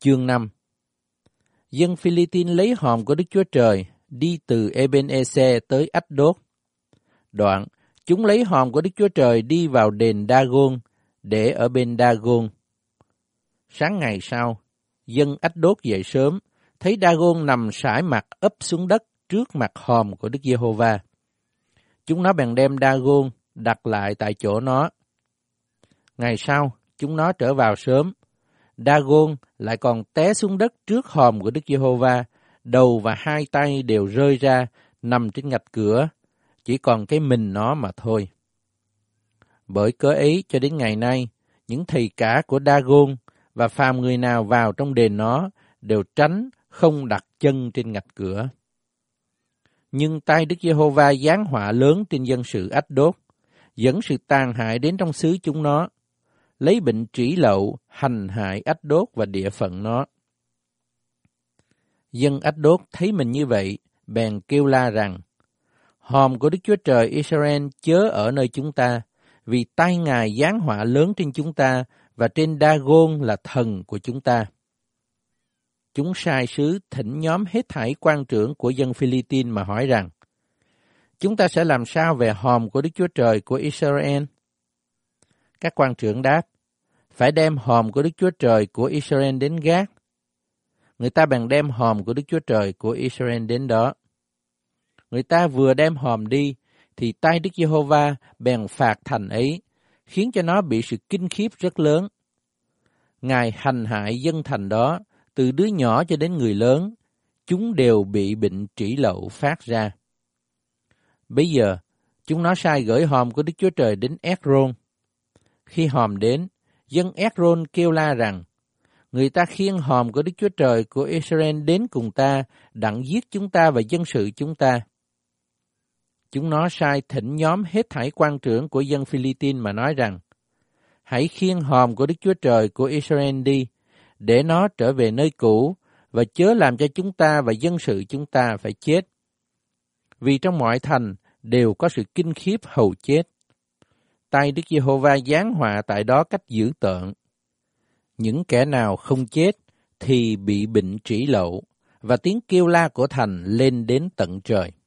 Chương 5. Dân Phi-li-tin lấy hòm của Đức Chúa Trời đi từ Ê-bên-ê-xe tới Ách-đốt. Đoạn, chúng lấy hòm của Đức Chúa Trời đi vào đền Đa-gôn để ở bên Đa-gôn. Sáng ngày sau, dân Ách-đốt dậy sớm, thấy Đa-gôn nằm sải mặt ấp xuống đất trước mặt hòm của Đức Giê-hô-va. Chúng nó bèn đem Đa-gôn đặt lại tại chỗ nó. Ngày sau, chúng nó trở vào sớm. Đa-gôn lại còn té xuống đất trước hòm của Đức Giê-hô-va, đầu và hai tay đều rơi ra, nằm trên ngạch cửa, chỉ còn cái mình nó mà thôi. Bởi cớ ấy cho đến ngày nay, những thầy cả của Đa-gôn và phàm người nào vào trong đền nó đều tránh không đặt chân trên ngạch cửa. Nhưng tay Đức Giê-hô-va giáng họa lớn trên dân sự Ách-đốt, dẫn sự tàn hại đến trong xứ chúng nó, lấy bệnh trĩ lậu hành hại Ách-đốt và địa phận nó. Dân Ách-đốt thấy mình như vậy, bèn kêu la rằng: hòm của Đức Chúa Trời Israel chớ ở nơi chúng ta, vì tay Ngài giáng họa lớn trên chúng ta và trên Đa-gôn là thần của chúng ta. Chúng sai sứ thỉnh nhóm hết thảy quan trưởng của dân Phi-li-tin mà hỏi rằng: chúng ta sẽ làm sao về hòm của Đức Chúa Trời của Israel? Các quan trưởng đáp: phải đem hòm của Đức Chúa Trời của Israel đến Gát. Người ta bèn đem hòm của Đức Chúa Trời của Israel đến đó. Người ta vừa đem hòm đi, thì tay Đức Giê-hô-va bèn phạt thành ấy, khiến cho nó bị sự kinh khiếp rất lớn. Ngài hành hại dân thành đó, từ đứa nhỏ cho đến người lớn, chúng đều bị bệnh trĩ lậu phát ra. Bây giờ, chúng nó sai gửi hòm của Đức Chúa Trời đến Ét-rôn. Khi hòm đến, dân Ét-rôn kêu la rằng: người ta khiêng hòm của Đức Chúa Trời của Israel đến cùng ta, đặng giết chúng ta và dân sự chúng ta. Chúng nó sai thỉnh nhóm hết thảy quan trưởng của dân Phi-li-tin mà nói rằng: hãy khiêng hòm của Đức Chúa Trời của Israel đi, để nó trở về nơi cũ, và chớ làm cho chúng ta và dân sự chúng ta phải chết. Vì trong mọi thành đều có sự kinh khiếp hầu chết. Tay Đức Giê-hô-va giáng họa tại đó cách dữ tợn. Những kẻ nào không chết thì bị bệnh trĩ lậu, và tiếng kêu la của thành lên đến tận trời.